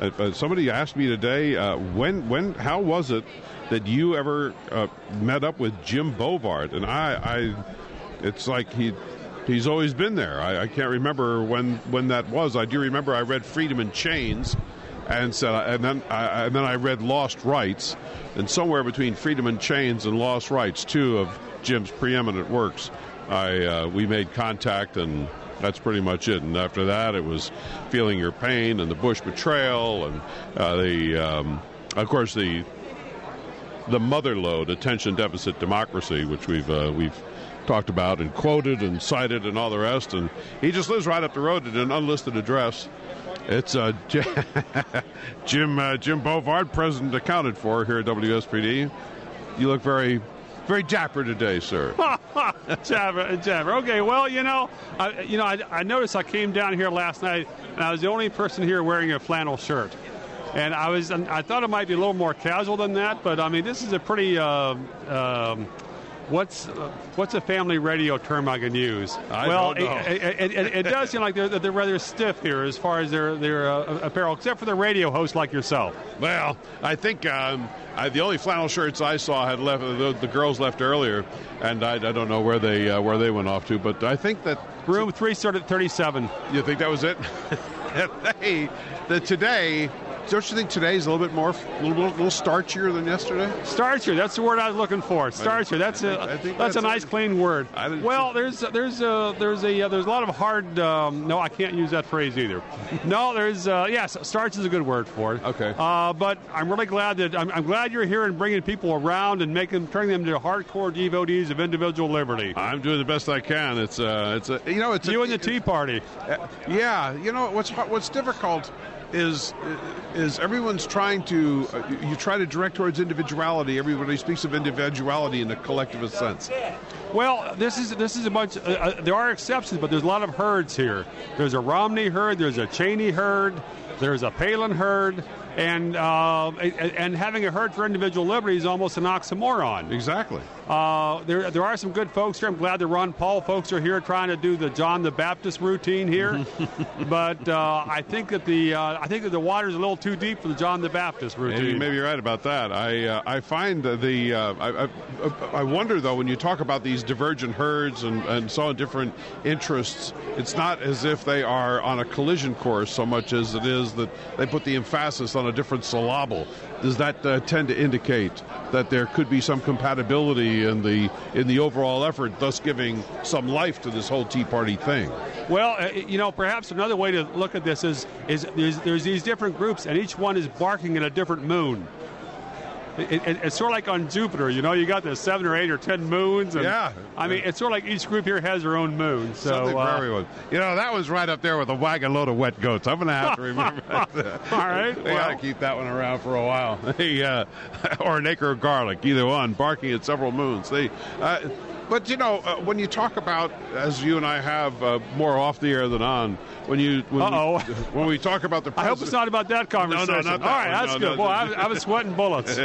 Somebody asked me today, how was it that you ever met up with Jim Bovard? And it's like he's always been there. I can't remember when that was. I do remember I read Freedom in Chains, and then I read Lost Rights, and somewhere between Freedom in Chains and Lost Rights, two of Jim's preeminent works, we made contact, and that's pretty much it. And after that, it was Feeling Your Pain and the Bush Betrayal, and of course the Motherlode, Attention Deficit Democracy, which we've talked about and quoted and cited and all the rest. And he just lives right up the road at an unlisted address. It's Jim Bovard, president accounted for here at WSPD. You look very, very dapper today, sir. Dapper. Okay, well, I noticed I came down here last night, and I was the only person here wearing a flannel shirt. And I thought it might be a little more casual than that, but I mean, this is a pretty what's a family radio term I can use? I don't know. It does seem like they're rather stiff here as far as their apparel, except for the radio host like yourself. Well, I think the only flannel shirts I saw had left. The girls left earlier, and I don't know where they went off to. But I think that room 337. You think that was it? Today. Don't you think today's a little bit little starchier than yesterday? Starchier, that's the word I was looking for. Starchier, that's a nice clean word. Well, there's a lot of hard. No, I can't use that phrase either. No, yes, starch is a good word for it. Okay. But I'm really glad that I'm glad you're here and bringing people around and turning them to hardcore devotees of individual liberty. I'm doing the best I can. It's you and the Tea Party. Yeah, what's difficult is everyone's trying to you try to direct towards individuality. Everybody speaks of individuality in a collectivist sense. Well, this is a bunch. There are exceptions, but there's a lot of herds here. There's a Romney herd. There's a Cheney herd. There's a Palin herd. And having a herd for individual liberty is almost an oxymoron. Exactly. There are some good folks here. I'm glad the Ron Paul folks are here trying to do the John the Baptist routine here. But I think that the water's a little too deep for the John the Baptist routine. You may be right about that. I find I wonder though, when you talk about these divergent herds and so on, different interests, it's not as if they are on a collision course so much as it is that they put the emphasis on a different syllable. Does that tend to indicate that there could be some compatibility in the overall effort, thus giving some life to this whole Tea Party thing? Well, perhaps another way to look at this is there's these different groups, and each one is barking at a different moon. It's sort of like on Jupiter, you got the 7 or 8 or 10 moons. And, yeah. I mean, it's sort of like each group here has their own moon. So, something for everyone. That was right up there with a wagon load of wet goats. I'm going to have to remember that. All right. We got to keep that one around for a while. Or an acre of garlic, either one, barking at several moons. But, when you talk about, as you and I have more off the air than on, when we talk about the president, I hope it's not about that conversation. No, not that. All right, that's good. Well, I was sweating bullets.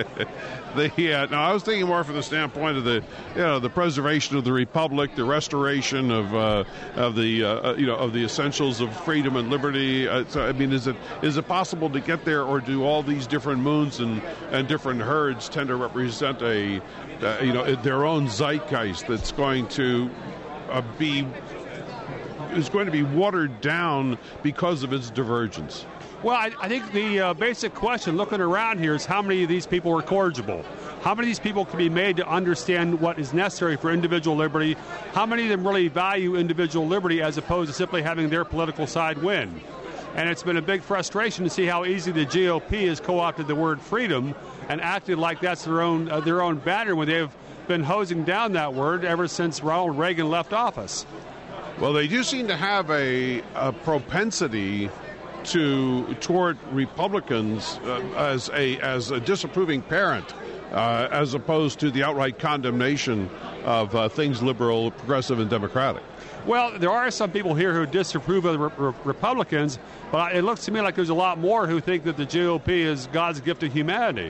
I was thinking more from the standpoint of the preservation of the republic, the restoration of the essentials of freedom and liberty. Is it possible to get there, or do all these different moons and different herds tend to represent their own zeitgeist that's going to be watered down because of its divergence? Well, I think the basic question looking around here is how many of these people are corrigible? How many of these people can be made to understand what is necessary for individual liberty? How many of them really value individual liberty as opposed to simply having their political side win? And it's been a big frustration to see how easy the GOP has co-opted the word freedom and acted like that's their own banner when they've been hosing down that word ever since Ronald Reagan left office. Well, they do seem to have a propensity toward Republicans as a disapproving parent, as opposed to the outright condemnation of things liberal, progressive, and democratic. Well, there are some people here who disapprove of the Republicans, but it looks to me like there's a lot more who think that the GOP is God's gift to humanity.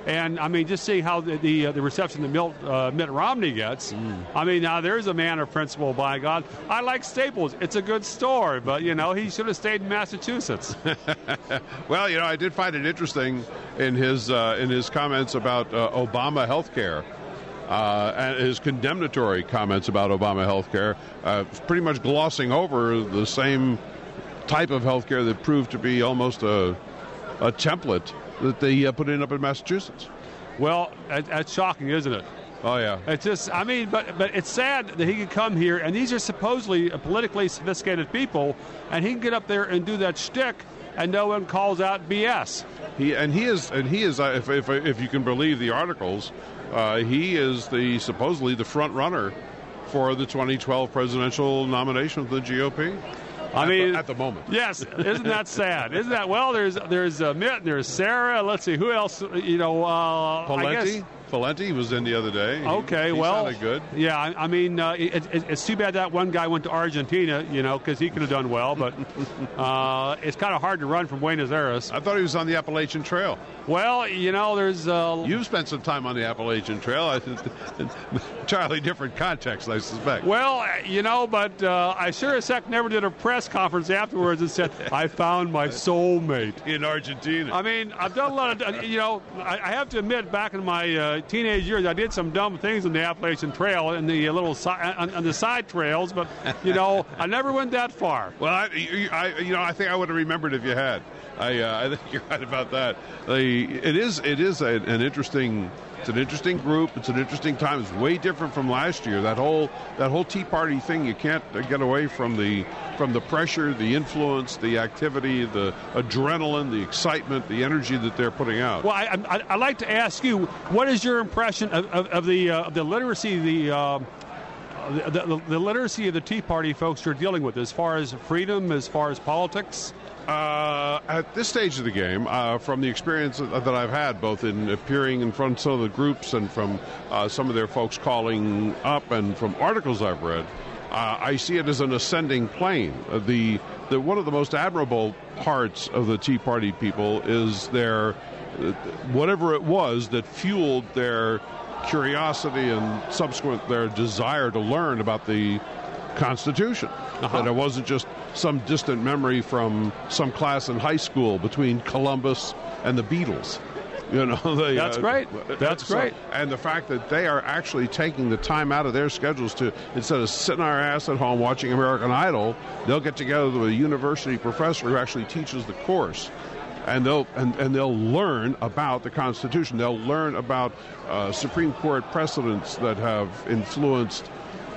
And, I mean, just seeing how the reception that Mitt Romney gets, I mean, now there's a man of principle, by God. I like Staples. It's a good store, but, he should have stayed in Massachusetts. Well, I did find it interesting in his comments about Obama health care. And his condemnatory comments about Obama health care, pretty much glossing over the same type of health care that proved to be almost a template that they put up in Massachusetts. Well, that's shocking, isn't it? Oh, yeah. It's just, I mean, but it's sad that he could come here, and these are supposedly politically sophisticated people, and he can get up there and do that shtick, and no one calls out BS. He is, if you can believe the articles, he is supposedly the front runner for the 2012 presidential nomination of the GOP. At the moment. Yes, isn't that sad? Isn't that, well, there's Mitt and there's Sarah. Let's see, who else, Valenti was in the other day. Okay, he sounded good. Yeah, I mean, it's too bad that one guy went to Argentina, because he could have done well, but it's kind of hard to run from Buenos Aires. I thought he was on the Appalachian Trail. Well, there's... You've spent some time on the Appalachian Trail. Entirely different context, I suspect. Well, but I sure as heck never did a press conference afterwards and said, I found my soulmate. In Argentina. I mean, I've done a lot of... I have to admit, back in my teenage years, I did some dumb things on the Appalachian Trail and the little on the side trails, but, I never went that far. Well, I think I would have remembered if you had. I think you're right about that. It is an interesting. It's an interesting group. It's an interesting time. It's way different from last year. That whole Tea Party thing. You can't get away from the pressure, the influence, the activity, the adrenaline, the excitement, the energy that they're putting out. Well, I'd like to ask you, what is your impression of the literacy, the literacy of the Tea Party folks you're dealing with, as far as freedom, as far as politics? At this stage of the game, from the experience that I've had, both in appearing in front of some of the groups and from some of their folks calling up and from articles I've read, I see it as an ascending plane. One of the most admirable parts of the Tea Party people is their whatever it was that fueled their curiosity and subsequent their desire to learn about the Constitution. That it wasn't just some distant memory from some class in high school between Columbus and the Beatles. That's great. That's great. And the fact that they are actually taking the time out of their schedules to, instead of sitting our ass at home watching American Idol, they'll get together with a university professor who actually teaches the course. And they'll learn about the Constitution. They'll learn about Supreme Court precedents that have influenced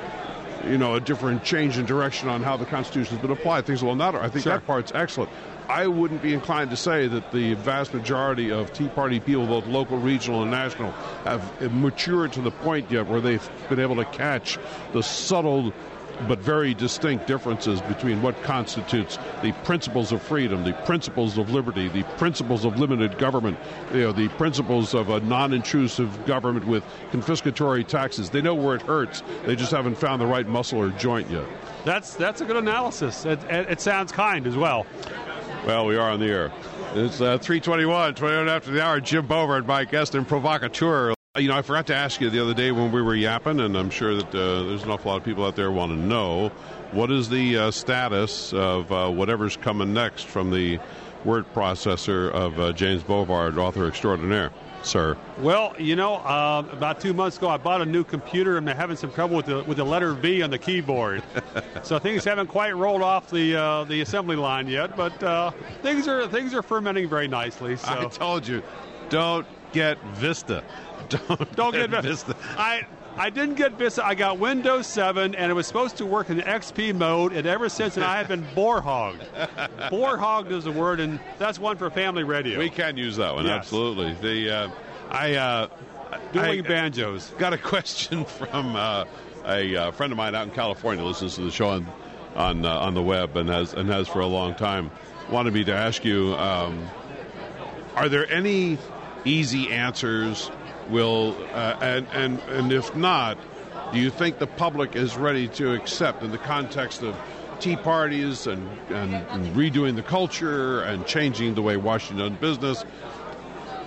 a different change in direction on how the Constitution has been applied, things of that. I think that part's excellent. I wouldn't be inclined to say that the vast majority of Tea Party people, both local, regional, and national, have matured to the point yet where they've been able to catch the subtle but very distinct differences between what constitutes the principles of freedom, the principles of liberty, the principles of limited government, the principles of a non-intrusive government with confiscatory taxes. They know where it hurts. They just haven't found the right muscle or joint yet. That's a good analysis. It sounds kind as well. Well, we are on the air. It's 3:21, 21 after the hour. Jim Bovard, my guest and provocateur. I forgot to ask you the other day when we were yapping, and I'm sure that there's an awful lot of people out there want to know, what is the status of whatever's coming next from the word processor of James Bovard, author extraordinaire, sir? Well, about 2 months ago, I bought a new computer, and I'm having some trouble with the letter V on the keyboard. So things haven't quite rolled off the assembly line yet, but things are fermenting very nicely. So. I told you, don't get Vista. Don't get Vista. I didn't get Vista. I got Windows 7, and it was supposed to work in XP mode, and ever since, I have been boar-hogged. Boar-hogged is a word, and that's one for family radio. We can use that one, yes. Absolutely. Doing banjos. Got a question from a friend of mine out in California who listens to the show on the web and has for a long time. Wanted me to ask you, are there any easy answers? And if not, do you think the public is ready to accept, in the context of tea parties and redoing the culture and changing the way Washington does business,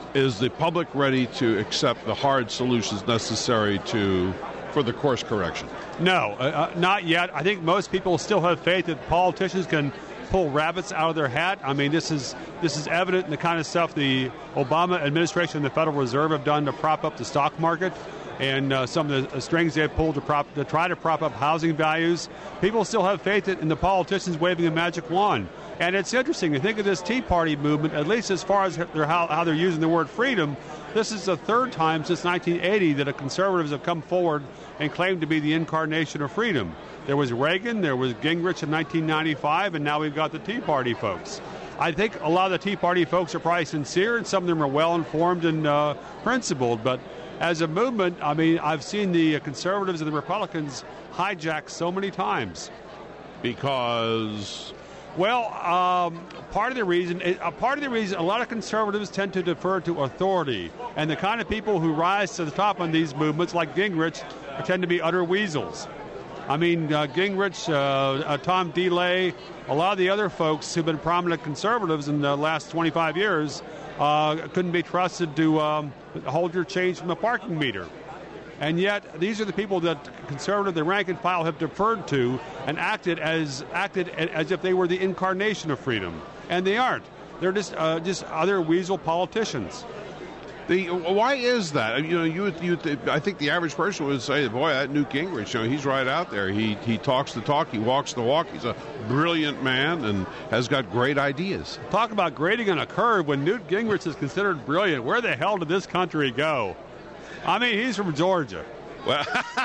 is the public ready to accept the hard solutions necessary for the course correction? No, not yet. I think most people still have faith that politicians can pull rabbits out of their hat. I mean, this is evident in the kind of stuff the Obama administration and the Federal Reserve have done to prop up the stock market, and some of the strings they've pulled to try to prop up housing values. People still have faith in the politicians waving a magic wand. And it's interesting to think of this Tea Party movement, at least as far as how they're using the word freedom. This is the third time since 1980 that conservatives have come forward and claimed to be the incarnation of freedom. There was Reagan, there was Gingrich in 1995, and now we've got the Tea Party folks. I think a lot of the Tea Party folks are probably sincere, and some of them are well-informed and principled. But as a movement, I mean, I've seen the conservatives and the Republicans hijacked so many times. Because... Well, part of the reason, a lot of conservatives tend to defer to authority, and the kind of people who rise to the top on these movements, like Gingrich, tend to be utter weasels. I mean, Gingrich, Tom DeLay, a lot of the other folks who've been prominent conservatives in the last 25 years couldn't be trusted to hold your change from the parking meter. And yet, these are the people that the rank and file, have deferred to and acted as if they were the incarnation of freedom, and they aren't. They're just other weasel politicians. Why is that? I think the average person would say, "Boy, that Newt Gingrich, he's right out there. He talks the talk, he walks the walk. He's a brilliant man and has got great ideas." Talk about grading on a curve. When Newt Gingrich is considered brilliant, where the hell did this country go? I mean, he's from Georgia. Well,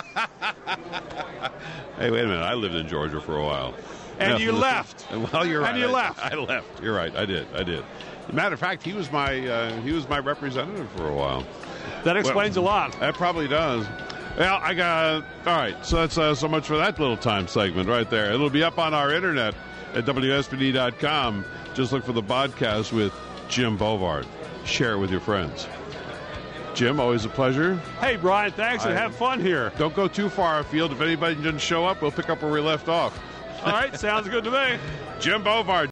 hey, wait a minute. I lived in Georgia for a while. And you left. Well, you're right. And you left. I left. You're right. I did. As a matter of fact, he was my representative for a while. That explains a lot. That probably does. Well, all right. So that's so much for that little time segment right there. It'll be up on our internet at WSBD.com. Just look for the podcast with Jim Bovard. Share it with your friends. Jim, always a pleasure. Hey, Brian, thanks, and have fun here. Don't go too far afield. If anybody doesn't show up, we'll pick up where we left off. All right, sounds good to me. Jim Bovard.